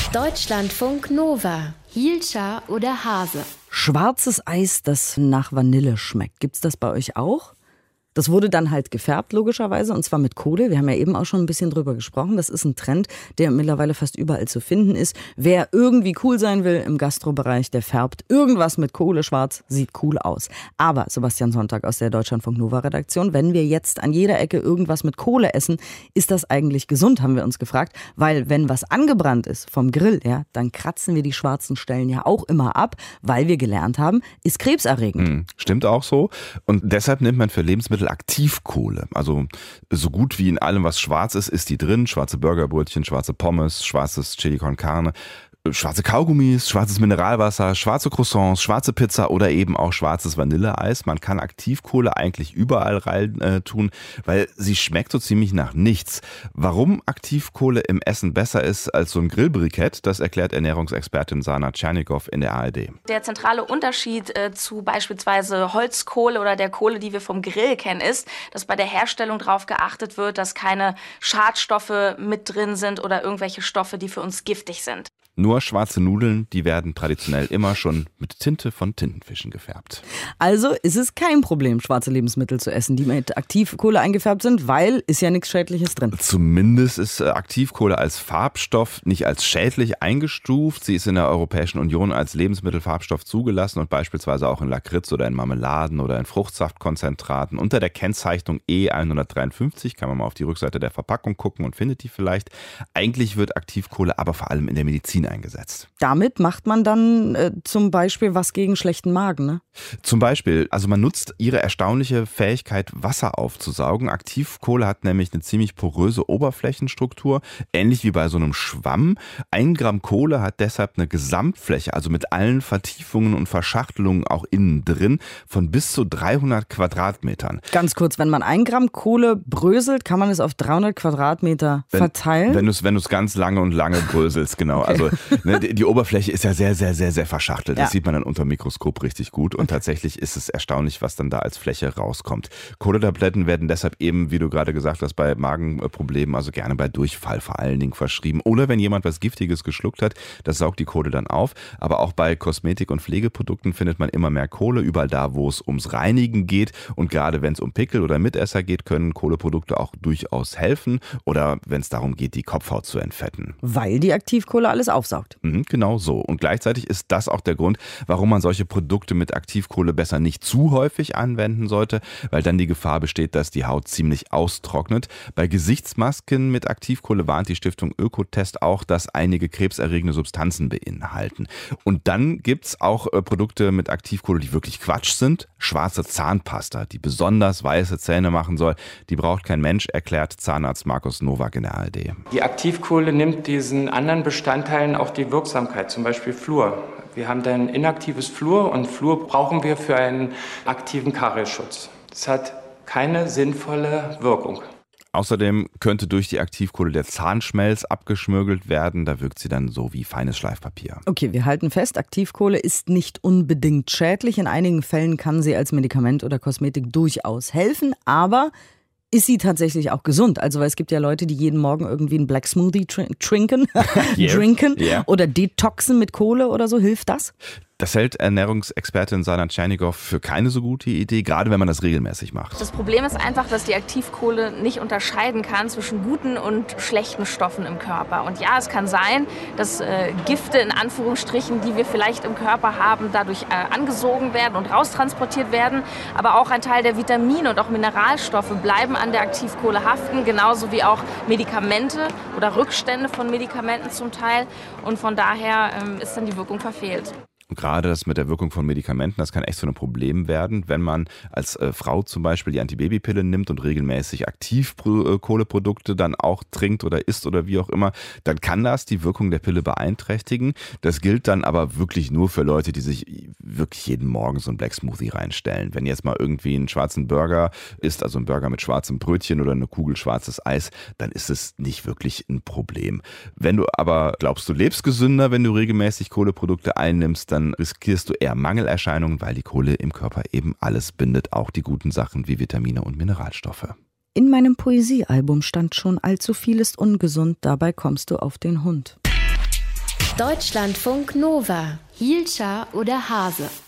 Deutschlandfunk Nova. Hielscher oder Hase? Schwarzes Eis, das nach Vanille schmeckt. Gibt's das bei euch auch? Das wurde dann halt gefärbt, logischerweise, und zwar mit Kohle. Wir haben ja eben auch schon ein bisschen drüber gesprochen. Das ist ein Trend, der mittlerweile fast überall zu finden ist. Wer irgendwie cool sein will im Gastrobereich, der färbt irgendwas mit Kohle schwarz, sieht cool aus. Aber, Sebastian Sonntag aus der Deutschlandfunk Nova Redaktion, wenn wir jetzt an jeder Ecke irgendwas mit Kohle essen, ist das eigentlich gesund, haben wir uns gefragt. Weil wenn was angebrannt ist vom Grill, ja, dann kratzen wir die schwarzen Stellen ja auch immer ab, weil wir gelernt haben, ist krebserregend. Stimmt auch so. Und deshalb nimmt man für Lebensmittel Aktivkohle. Also so gut wie in allem, was schwarz ist die drin. Schwarze Burgerbrötchen, schwarze Pommes, schwarzes Chili con Carne, schwarze Kaugummis, schwarzes Mineralwasser, schwarze Croissants, schwarze Pizza oder eben auch schwarzes Vanilleeis. Man kann Aktivkohle eigentlich überall rein tun, weil sie schmeckt so ziemlich nach nichts. Warum Aktivkohle im Essen besser ist als so ein Grillbrikett, das erklärt Ernährungsexpertin Sana Tschernikow in der ARD. Der zentrale Unterschied zu beispielsweise Holzkohle oder der Kohle, die wir vom Grill kennen, ist, dass bei der Herstellung darauf geachtet wird, dass keine Schadstoffe mit drin sind oder irgendwelche Stoffe, die für uns giftig sind. Nur schwarze Nudeln, die werden traditionell immer schon mit Tinte von Tintenfischen gefärbt. Also ist es kein Problem, schwarze Lebensmittel zu essen, die mit Aktivkohle eingefärbt sind, weil ist ja nichts Schädliches drin. Zumindest ist Aktivkohle als Farbstoff nicht als schädlich eingestuft. Sie ist in der Europäischen Union als Lebensmittelfarbstoff zugelassen und beispielsweise auch in Lakritz oder in Marmeladen oder in Fruchtsaftkonzentraten. Unter der Kennzeichnung E153 kann man mal auf die Rückseite der Verpackung gucken und findet die vielleicht. Eigentlich wird Aktivkohle aber vor allem in der Medizin eingesetzt. Damit macht man dann zum Beispiel was gegen schlechten Magen, ne? Zum Beispiel, also man nutzt ihre erstaunliche Fähigkeit, Wasser aufzusaugen. Aktivkohle hat nämlich eine ziemlich poröse Oberflächenstruktur, ähnlich wie bei so einem Schwamm. 1 Gramm Kohle hat deshalb eine Gesamtfläche, also mit allen Vertiefungen und Verschachtelungen auch innen drin, von bis zu 300 Quadratmetern. Ganz kurz, wenn man 1 Gramm Kohle bröselt, kann man es auf 300 Quadratmeter verteilen? Wenn du es ganz lange bröselst, genau. Okay. Also die Oberfläche ist ja sehr, sehr, sehr, sehr verschachtelt. Das Ja. sieht man dann unter dem Mikroskop richtig gut. Und tatsächlich ist es erstaunlich, was dann da als Fläche rauskommt. Kohletabletten werden deshalb eben, wie du gerade gesagt hast, bei Magenproblemen, also gerne bei Durchfall vor allen Dingen verschrieben. Oder wenn jemand was Giftiges geschluckt hat, das saugt die Kohle dann auf. Aber auch bei Kosmetik- und Pflegeprodukten findet man immer mehr Kohle. Überall da, wo es ums Reinigen geht. Und gerade wenn es um Pickel oder Mitesser geht, können Kohleprodukte auch durchaus helfen. Oder wenn es darum geht, die Kopfhaut zu entfetten. Weil die Aktivkohle alles aufsaugt. Genau so. Und gleichzeitig ist das auch der Grund, warum man solche Produkte mit Aktivkohle besser nicht zu häufig anwenden sollte, weil dann die Gefahr besteht, dass die Haut ziemlich austrocknet. Bei Gesichtsmasken mit Aktivkohle warnt die Stiftung Ökotest auch, dass einige krebserregende Substanzen beinhalten. Und dann gibt's auch Produkte mit Aktivkohle, die wirklich Quatsch sind. Schwarze Zahnpasta, die besonders weiße Zähne machen soll, die braucht kein Mensch, erklärt Zahnarzt Markus Nowak in der ARD. Die Aktivkohle nimmt diesen anderen Bestandteilen auch die Wirksamkeit, zum Beispiel Fluor. Wir haben dann inaktives Fluor und Fluor brauchen wir für einen aktiven Kariesschutz. Das hat keine sinnvolle Wirkung. Außerdem könnte durch die Aktivkohle der Zahnschmelz abgeschmürgelt werden. Da wirkt sie dann so wie feines Schleifpapier. Okay, wir halten fest, Aktivkohle ist nicht unbedingt schädlich. In einigen Fällen kann sie als Medikament oder Kosmetik durchaus helfen, aber ist sie tatsächlich auch gesund? Also weil es gibt ja Leute, die jeden Morgen irgendwie einen Black Smoothie trinken oder detoxen mit Kohle oder so. Hilft das? Das hält Ernährungsexpertin Sana Tschernikow für keine so gute Idee, gerade wenn man das regelmäßig macht. Das Problem ist einfach, dass die Aktivkohle nicht unterscheiden kann zwischen guten und schlechten Stoffen im Körper. Und ja, es kann sein, dass Gifte in Anführungsstrichen, die wir vielleicht im Körper haben, dadurch angesogen werden und raustransportiert werden. Aber auch ein Teil der Vitamine und auch Mineralstoffe bleiben an der Aktivkohle haften, genauso wie auch Medikamente oder Rückstände von Medikamenten zum Teil. Und von daher ist dann die Wirkung verfehlt. Und gerade das mit der Wirkung von Medikamenten, das kann echt so ein Problem werden, wenn man als Frau zum Beispiel die Antibabypille nimmt und regelmäßig Aktivkohleprodukte dann auch trinkt oder isst oder wie auch immer, dann kann das die Wirkung der Pille beeinträchtigen. Das gilt dann aber wirklich nur für Leute, die sich wirklich jeden Morgen so einen Black Smoothie reinstellen. Wenn jetzt mal irgendwie einen schwarzen Burger isst, also ein Burger mit schwarzem Brötchen oder eine Kugel schwarzes Eis, dann ist es nicht wirklich ein Problem. Wenn du aber glaubst, du lebst gesünder, wenn du regelmäßig Kohleprodukte einnimmst, dann riskierst du eher Mangelerscheinungen, weil die Kohle im Körper eben alles bindet, auch die guten Sachen wie Vitamine und Mineralstoffe. In meinem Poesiealbum stand schon allzu viel ist ungesund, dabei kommst du auf den Hund. Deutschlandfunk Nova. Hielscher oder Hase?